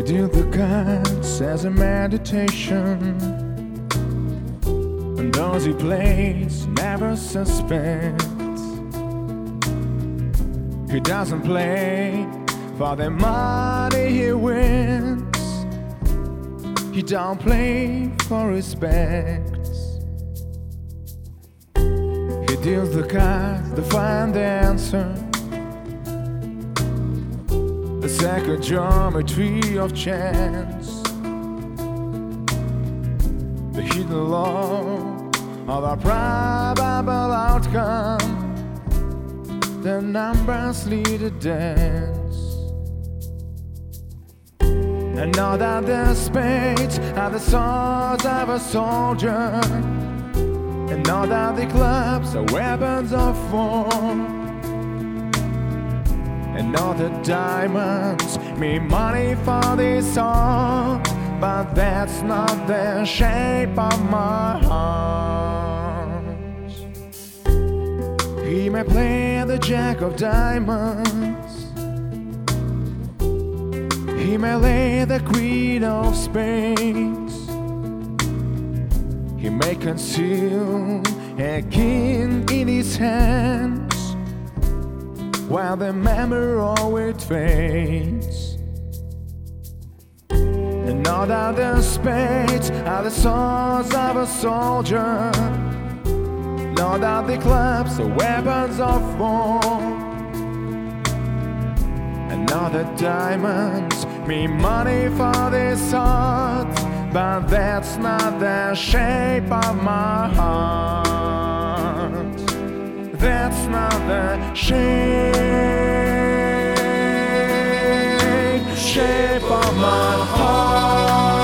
do the cards as a meditation, and those he plays never suspects. He doesn't play for the money he wins. He don't play for respect. He deals the cards to find the answer, the sacred geometry of chance, the hidden law of a probable outcome. The numbers lead a dance. And know that the spades are the swords of a soldier, and know that the clubs are weapons of war, and know that diamonds mean money for this art, but that's not the shape of my heart. He may play the jack of diamonds, he may lay the queen of spades, he may conceal a king in his hands, while the memory always fades. And know that the spades are the swords of a soldier, know that the clubs are weapons of war, and know that diamonds mean money for this art, but that's not the shape of my heart. That's not the shape of my heart.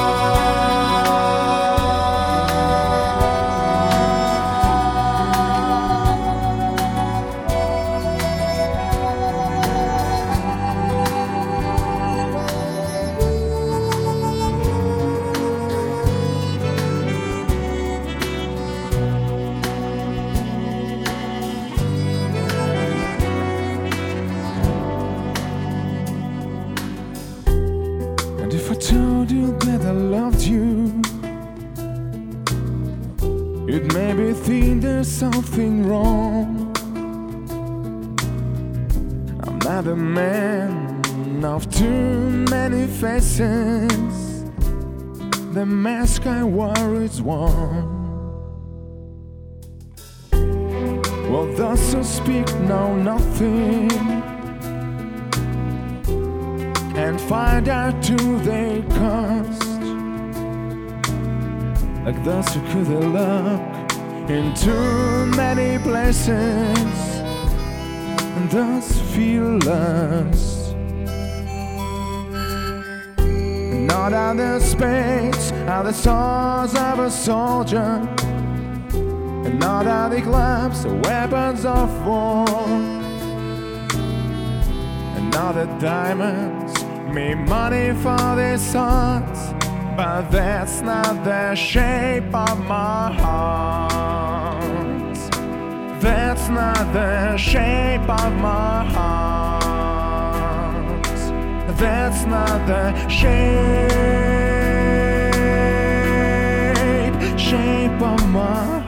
If I told you that I loved you, you'd maybe think there's something wrong. I'm not a man of too many faces, the mask I wore is worn. Well, those who speak know nothing, and find out to their cost, like those who could look in too many places, and thus feel lost. Not on the spades are the swords of a soldier, and not on the clubs the weapons of war, and not the diamonds mean money for this art, but that's not the shape of my heart. That's not the shape of my heart. That's not the shape of my heart.